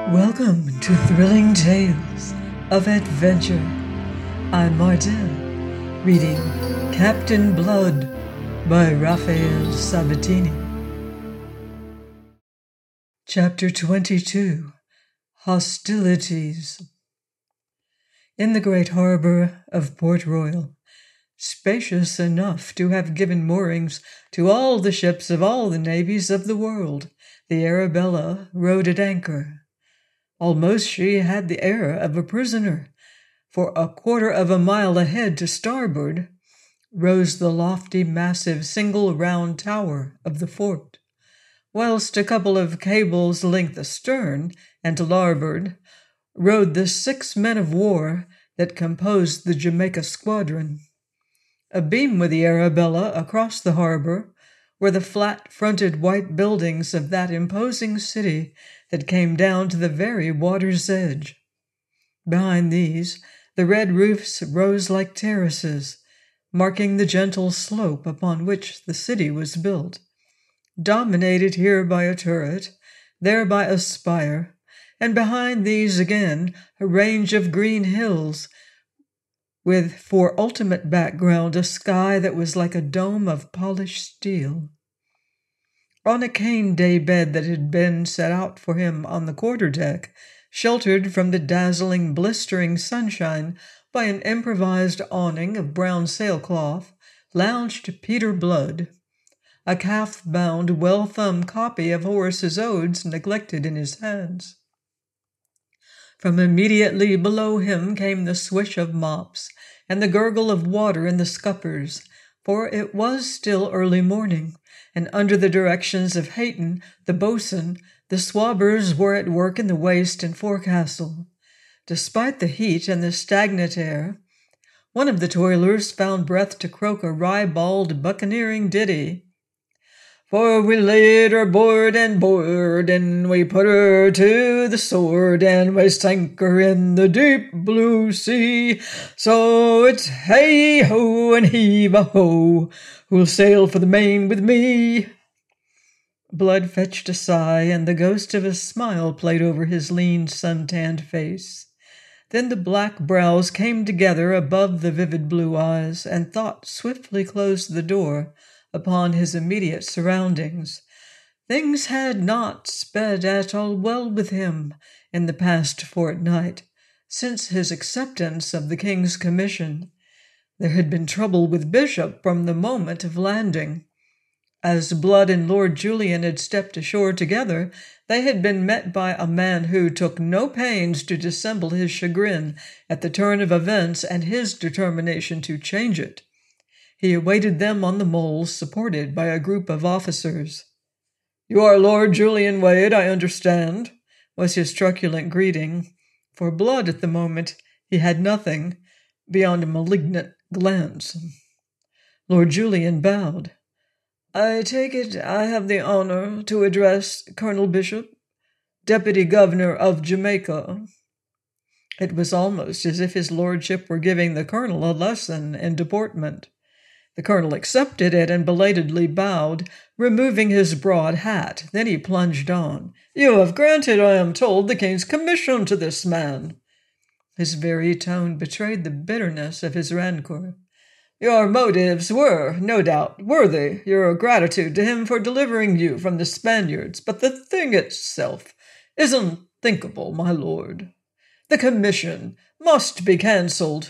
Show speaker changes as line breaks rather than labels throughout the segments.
Welcome to Thrilling Tales of Adventure. I'm Martell, reading Captain Blood by Raphael Sabatini. Chapter 22, Hostilities. In the great harbor of Port Royal, spacious enough to have given moorings to all the ships of all the navies of the world, the Arabella rode at anchor. Almost she had the air of a prisoner, for a quarter of a mile ahead to starboard rose the lofty, massive, single round tower of the fort, whilst a couple of cables' length astern and to larboard rode the 6 men of war that composed the Jamaica squadron. Abeam with the Arabella across the harbor were the flat-fronted white buildings of that imposing city that came down to the very water's edge. Behind these, the red roofs rose like terraces, marking the gentle slope upon which the city was built, dominated here by a turret, there by a spire, and behind these again a range of green hills, with for ultimate background a sky that was like a dome of polished steel. On a cane day bed that had been set out for him on the quarter-deck, sheltered from the dazzling, blistering sunshine by an improvised awning of brown sailcloth, lounged Peter Blood, a calf-bound, well-thumbed copy of Horace's Odes neglected in his hands. From immediately below him came the swish of mops and the gurgle of water in the scuppers, for it was still early morning, and under the directions of Hayton, the boatswain, the swabbers were at work in the waist and forecastle. Despite the heat and the stagnant air, one of the toilers found breath to croak a ribald buccaneering ditty. For we laid her board, and we put her to the sword, and we sank her in the deep blue sea. So it's hey-ho and heave-a-ho, who'll sail for the main with me. Blood fetched a sigh, and the ghost of a smile played over his lean, sun-tanned face. Then the black brows came together above the vivid blue eyes, and thought swiftly closed the door upon his immediate surroundings. Things had not sped at all well with him in the past fortnight, since his acceptance of the king's commission. There had been trouble with Bishop from the moment of landing. As Blood and Lord Julian had stepped ashore together, they had been met by a man who took no pains to dissemble his chagrin at the turn of events and his determination to change it. He awaited them on the mole, supported by a group of officers. "You are Lord Julian Wade, I understand," was his truculent greeting. For Blood at the moment he had nothing beyond a malignant glance. Lord Julian bowed. "I take it I have the honor to address Colonel Bishop, Deputy Governor of Jamaica." It was almost as if his lordship were giving the colonel a lesson in deportment. The colonel accepted it and belatedly bowed, removing his broad hat. Then he plunged on. "You have granted, I am told, the king's commission to this man." His very tone betrayed the bitterness of his rancor. "Your motives were, no doubt, worthy, your gratitude to him for delivering you from the Spaniards, but the thing itself is unthinkable, my lord. The commission must be cancelled."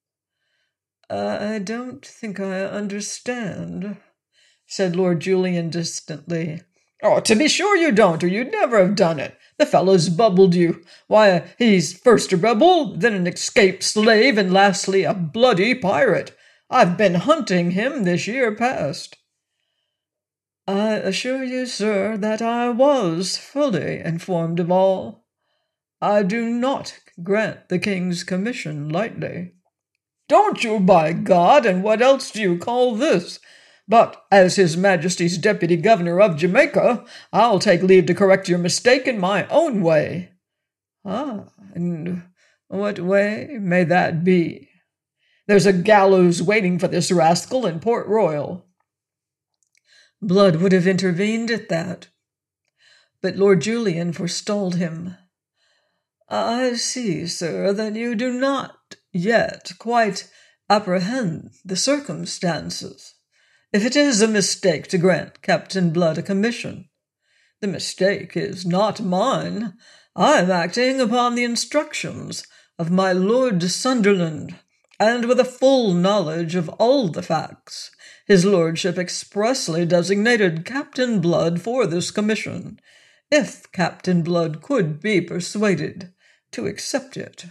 "I don't think I understand," said Lord Julian distantly. "Oh, to be sure you don't, or you'd never have done it. The fellow's bubbled you. Why, he's first a rebel, then an escaped slave, and lastly a bloody pirate. I've been hunting him this year past." "I assure you, sir, that I was fully informed of all. I do not grant the king's commission lightly." "Don't you, by God? And what else do you call this? But as His Majesty's Deputy Governor of Jamaica, I'll take leave to correct your mistake in my own way." "Ah, and what way may that be?" "There's a gallows waiting for this rascal in Port Royal." Blood would have intervened at that, but Lord Julian forestalled him. I see, sir, that you do not yet quite apprehend the circumstances. If it is a mistake to grant Captain Blood a commission, the mistake is not mine. I am acting upon the instructions of my Lord Sunderland, and with a full knowledge of all the facts. His lordship expressly designated Captain Blood for this commission, if Captain Blood could be persuaded to accept it.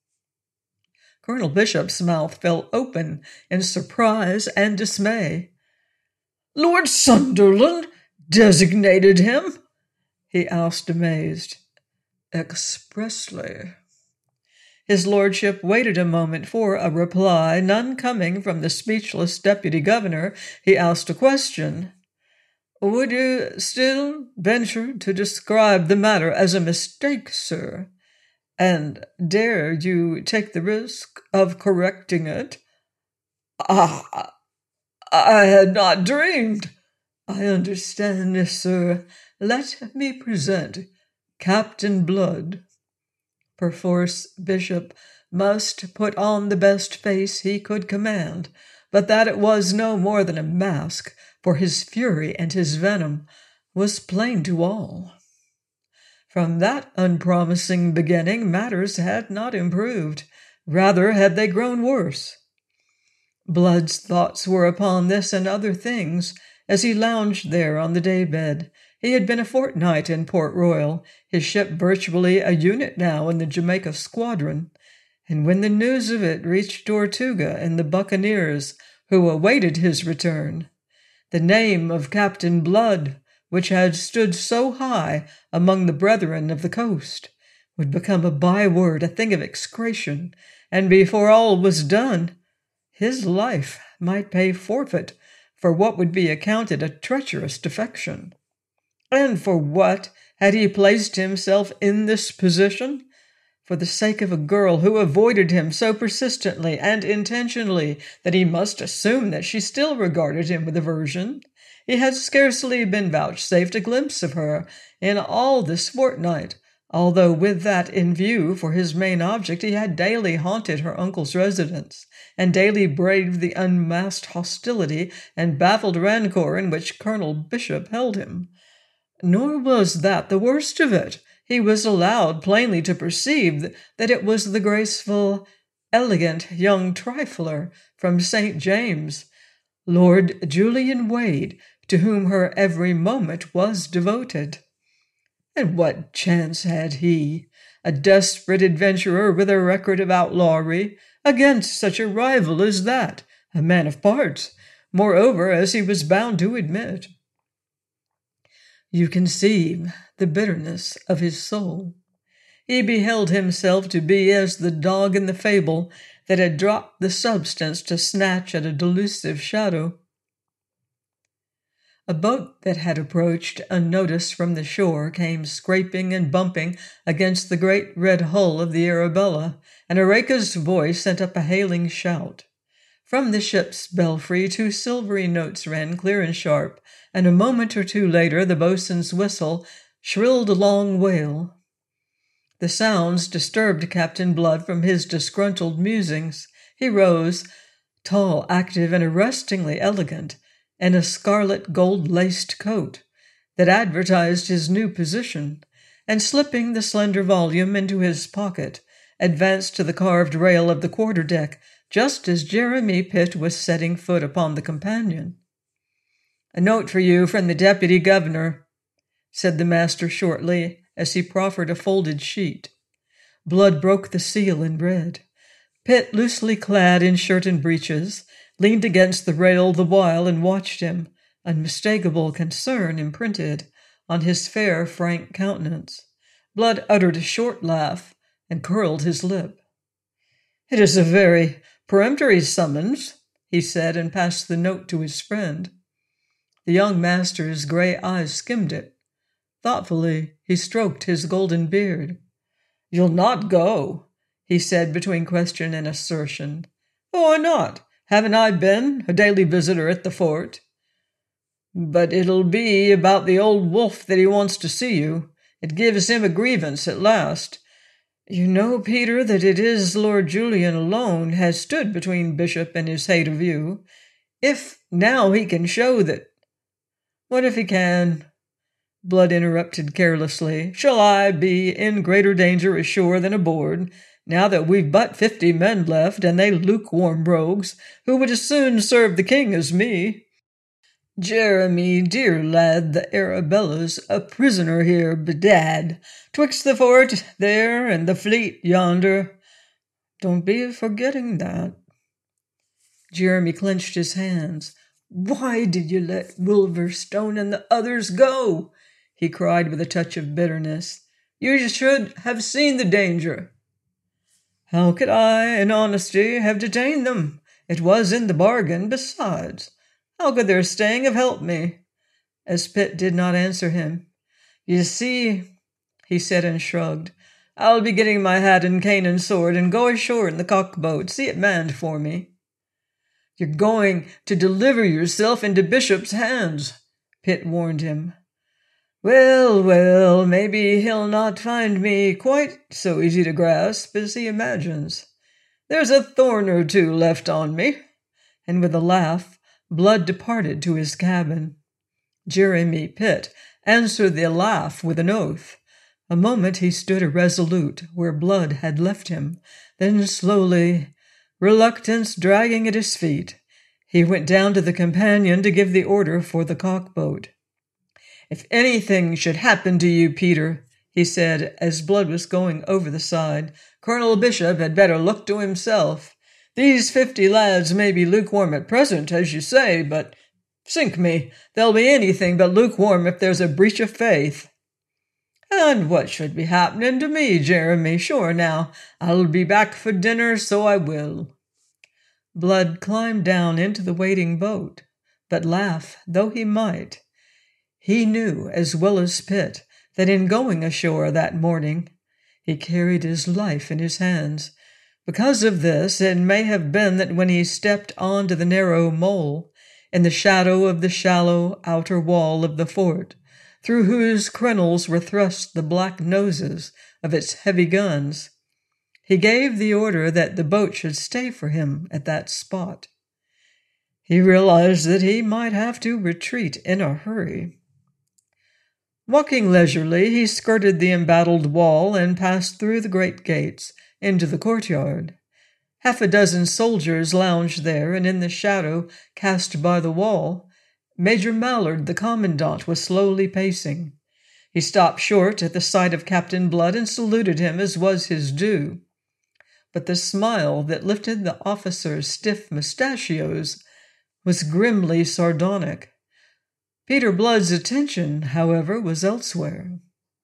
Colonel Bishop's mouth fell open in surprise and dismay. Lord Sunderland designated him? He asked, amazed. Expressly. His lordship waited a moment for a reply. None coming from the speechless deputy governor, he asked a question. Would you still venture to describe the matter as a mistake, sir? And dare you take the risk of correcting it? I had not dreamed. I understand, sir. Let me present Captain Blood. Perforce Bishop must put on the best face he could command, but that it was no more than a mask for his fury and his venom was plain to all. From that unpromising beginning, matters had not improved. Rather had they grown worse. Blood's thoughts were upon this and other things as he lounged there on the daybed. He had been a fortnight in Port Royal, his ship virtually a unit now in the Jamaica squadron, and when the news of it reached Tortuga and the buccaneers who awaited his return, the name of Captain Blood, which had stood so high among the brethren of the coast, would become a byword, a thing of execration, and before all was done, his life might pay forfeit for what would be accounted a treacherous defection. And for what had he placed himself in this position? For the sake of a girl who avoided him so persistently and intentionally that he must assume that she still regarded him with aversion. He had scarcely been vouchsafed a glimpse of her in all this fortnight, although with that in view for his main object he had daily haunted her uncle's residence, and daily braved the unmasked hostility and baffled rancor in which Colonel Bishop held him. Nor was that the worst of it. He was allowed plainly to perceive that it was the graceful, elegant young trifler from St. James, Lord Julian Wade, to whom her every moment was devoted. And what chance had he, a desperate adventurer with a record of outlawry, against such a rival as that, a man of parts, moreover, as he was bound to admit? You conceive the bitterness of his soul. He beheld himself to be as the dog in the fable that had dropped the substance to snatch at a delusive shadow. A boat that had approached unnoticed from the shore came scraping and bumping against the great red hull of the Arabella, and Eureka's voice sent up a hailing shout. From the ship's belfry 2 silvery notes ran clear and sharp, and a moment or two later the boatswain's whistle shrilled a long wail. The sounds disturbed Captain Blood from his disgruntled musings. He rose, tall, active, and arrestingly elegant, in a scarlet gold-laced coat that advertised his new position, and slipping the slender volume into his pocket, advanced to the carved rail of the quarter-deck just as Jeremy Pitt was setting foot upon the companion. "A note for you from the deputy governor," said the master shortly, as he proffered a folded sheet. Blood broke the seal and read. Pitt, loosely clad in shirt and breeches, leaned against the rail the while and watched him, unmistakable concern imprinted on his fair, frank countenance. Blood uttered a short laugh and curled his lip. "It is a very peremptory summons," he said, and passed the note to his friend. The young master's gray eyes skimmed it. Thoughtfully, he stroked his golden beard. "You'll not go," he said between question and assertion. "Why not? Haven't I been a daily visitor at the fort?" "But it'll be about the old wolf that he wants to see you. It gives him a grievance at last. You know, Peter, that it is Lord Julian alone has stood between Bishop and his hate of you. If now he can show that— What if he can? Blood interrupted carelessly. Shall I be in greater danger ashore than aboard, now that we've but 50 men left, and they lukewarm rogues, who would as soon serve the king as me? Jeremy, dear lad, the Arabella's a prisoner here, bedad, twixt the fort there and the fleet yonder. Don't be forgetting that. Jeremy clenched his hands. Why did you let Wolverstone and the others go? He cried with a touch of bitterness. You should have seen the danger. How could I, in honesty, have detained them? It was in the bargain. Besides, how could their staying have helped me? As Pitt did not answer him. You see, he said and shrugged, I'll be getting my hat and cane and sword and go ashore in the cockboat. See it manned for me. You're going to deliver yourself into Bishop's hands, Pitt warned him. Well, well, maybe he'll not find me quite so easy to grasp as he imagines. There's a thorn or two left on me. And with a laugh, Blood departed to his cabin. Jeremy Pitt answered the laugh with an oath. A moment he stood irresolute where Blood had left him, then slowly, reluctance dragging at his feet, he went down to the companion to give the order for the cockboat. If anything should happen to you, Peter, he said as Blood was going over the side, Colonel Bishop had better look to himself. These 50 lads may be lukewarm at present, as you say, but, sink me, they'll be anything but lukewarm if there's a breach of faith. And what should be happening to me, Jeremy? Sure now, I'll be back for dinner, so I will. Blood climbed down into the waiting boat, but laugh though he might, he knew as well as Pitt that in going ashore that morning he carried his life in his hands. Because of this, it may have been that when he stepped onto the narrow mole, in the shadow of the shallow outer wall of the fort, through whose crenels were thrust the black noses of its heavy guns, he gave the order that the boat should stay for him at that spot. He realized that he might have to retreat in a hurry. Walking leisurely, he skirted the embattled wall and passed through the great gates into the courtyard. 6 soldiers lounged there, and in the shadow cast by the wall, Major Mallard, the commandant, was slowly pacing. He stopped short at the sight of Captain Blood and saluted him as was his due. But the smile that lifted the officer's stiff mustachios was grimly sardonic. Peter Blood's attention, however, was elsewhere.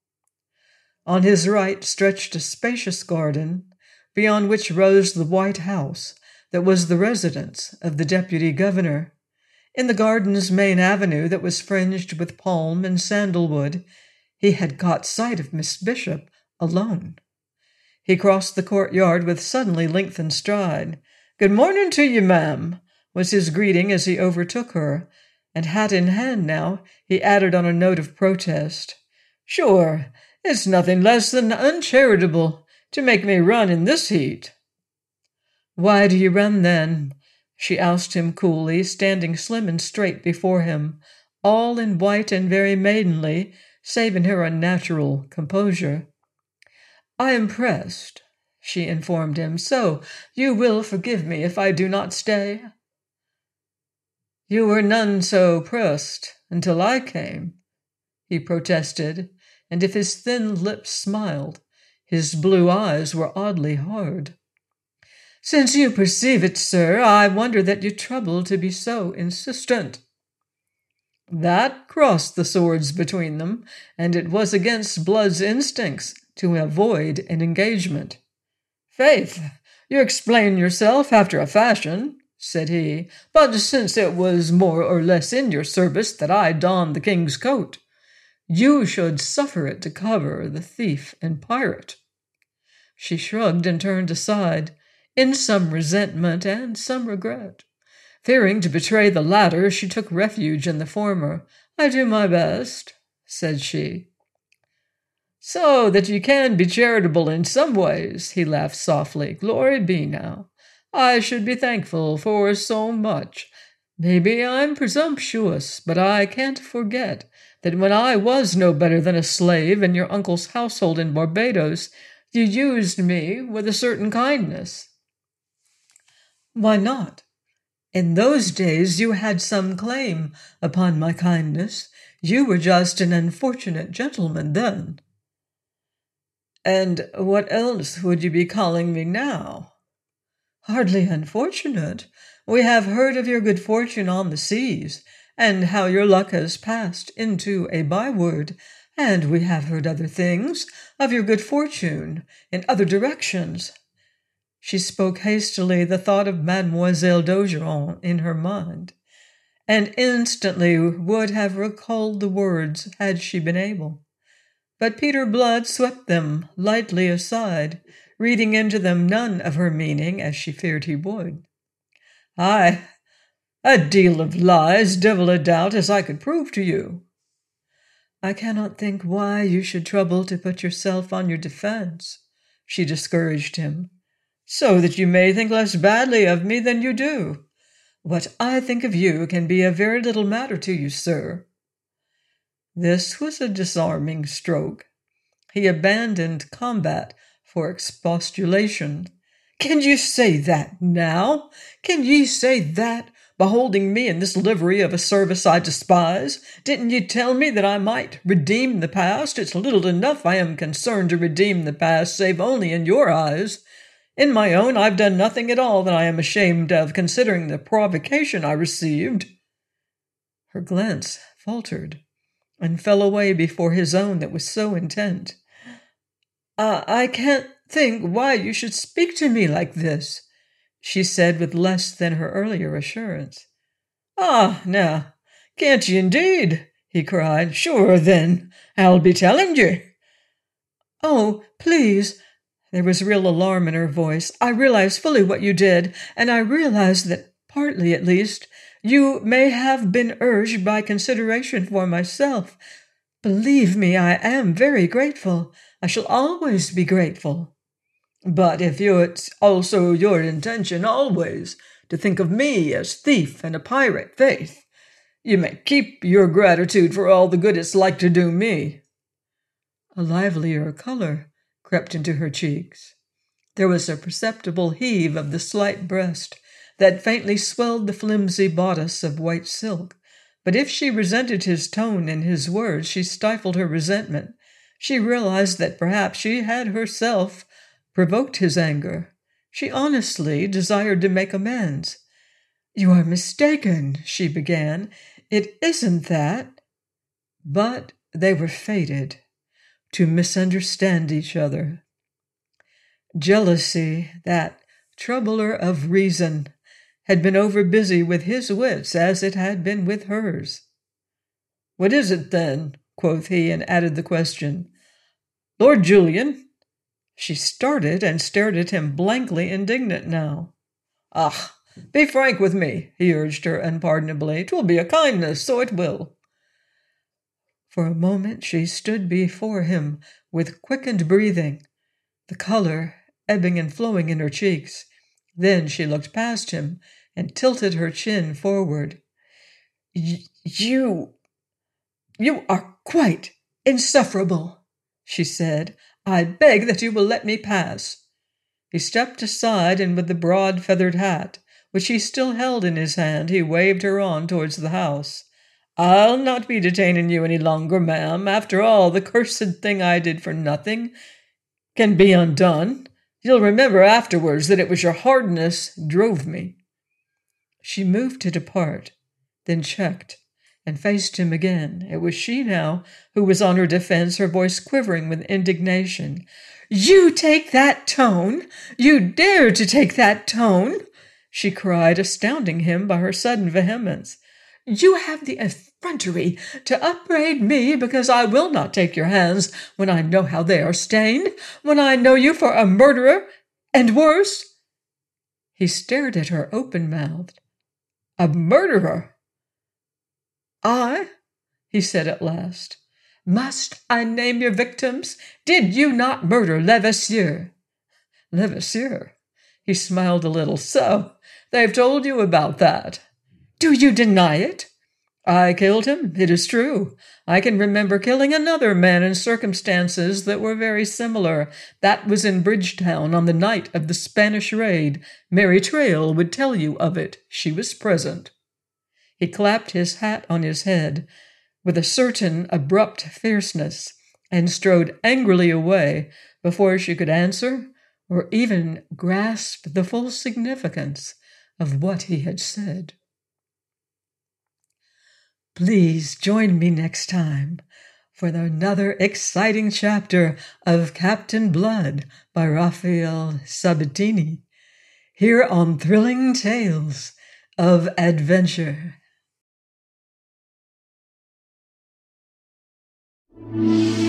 On his right stretched a spacious garden, beyond which rose the White House that was the residence of the deputy governor. In the garden's main avenue that was fringed with palm and sandalwood, he had caught sight of Miss Bishop alone. He crossed the courtyard with suddenly lengthened stride. "Good morning to you, ma'am," was his greeting as he overtook her, and hat in hand now, he added on a note of protest, "Sure, it's nothing less than uncharitable to make me run in this heat." "Why do you run, then?" she asked him coolly, standing slim and straight before him, all in white and very maidenly, save in her unnatural composure. "I am pressed," she informed him, "so you will forgive me if I do not stay." "You were none so pressed until I came," he protested, and if his thin lips smiled, his blue eyes were oddly hard. "Since you perceive it, sir, I wonder that you trouble to be so insistent." That crossed the swords between them, and it was against Blood's instincts to avoid an engagement. "Faith, you explain yourself after a fashion," said he, "but since it was more or less in your service that I donned the king's coat, you should suffer it to cover the thief and pirate." She shrugged and turned aside, in some resentment and some regret. Fearing to betray the latter, she took refuge in the former. "I do my best," said she. So that you can be charitable in some ways, he laughed softly. Glory be now. I should be thankful for so much. Maybe I'm presumptuous, but I can't forget that when I was no better than a slave in your uncle's household in Barbados, you used me with a certain kindness. Why not? In those days you had some claim upon my kindness. You were just an unfortunate gentleman then. And what else would you be calling me now? Hardly unfortunate. We have heard of your good fortune on the seas, and how your luck has passed into a byword, and we have heard other things of your good fortune in other directions. She spoke hastily, the thought of Mademoiselle d'Ogeron in her mind, and instantly would have recalled the words had she been able. But Peter Blood swept them lightly aside, reading into them none of her meaning, as she feared he would. Aye, a deal of lies, devil a doubt, as I could prove to you. I cannot think why you should trouble to put yourself on your defense, she discouraged him, so that you may think less badly of me than you do. What I think of you can be a very little matter to you, sir. This was a disarming stroke. He abandoned combat for expostulation. Can you say that now? Can ye say that, beholding me in this livery of a service I despise? Didn't ye tell me that I might redeem the past? It's little enough I am concerned to redeem the past, save only in your eyes. In my own, I've done nothing at all that I am ashamed of, considering the provocation I received. Her glance faltered, and fell away before his own that was so intent. I can't think why you should speak to me like this, she said with less than her earlier assurance. Ah, now, can't ye indeed? He cried. Sure, then, I'll be telling ye. Oh, please. There was real alarm in her voice. I realize fully what you did, and I realize that, partly at least, you may have been urged by consideration for myself. Believe me, I am very grateful. I shall always be grateful. But if it's also your intention always to think of me as thief and a pirate, faith, you may keep your gratitude for all the good it's like to do me. A livelier color crept into her cheeks. There was a perceptible heave of the slight breast that faintly swelled the flimsy bodice of white silk. But if she resented his tone and his words, she stifled her resentment. She realized that perhaps she had herself provoked his anger. She honestly desired to make amends. You are mistaken, she began. It isn't that. But they were fated to misunderstand each other. Jealousy, that troubler of reason, had been overbusy with his wits as it had been with hers. What is it, then? Quoth he, and added the question. Lord Julian? She started and stared at him blankly indignant now. Ah, be frank with me, he urged her unpardonably. 'Twill be a kindness, so it will. For a moment she stood before him with quickened breathing, the color ebbing and flowing in her cheeks. Then she looked past him and tilted her chin forward. You are quite insufferable, she said. I beg that you will let me pass. He stepped aside, and with the broad feathered hat, which he still held in his hand, he waved her on towards the house. I'll not be detaining you any longer, ma'am. After all, the cursed thing I did for nothing can be undone. You'll remember afterwards that it was your hardness drove me. She moved to depart, then checked, and faced him again. It was she now who was on her defense, her voice quivering with indignation. You take that tone? You dare to take that tone? She cried, astounding him by her sudden vehemence. You have the effrontery to upbraid me because I will not take your hands when I know how they are stained, when I know you for a murderer, and worse. He stared at her open-mouthed. A murderer? I? He said at last. Must I name your victims? Did you not murder Levasseur? Levasseur? He smiled a little. So, they've told you about that. Do you deny it? I killed him, it is true. I can remember killing another man in circumstances that were very similar. That was in Bridgetown on the night of the Spanish raid. Mary Trail would tell you of it. She was present. He clapped his hat on his head with a certain abrupt fierceness and strode angrily away before she could answer or even grasp the full significance of what he had said. Please join me next time for another exciting chapter of Captain Blood by Raphael Sabatini, here on Thrilling Tales of Adventure.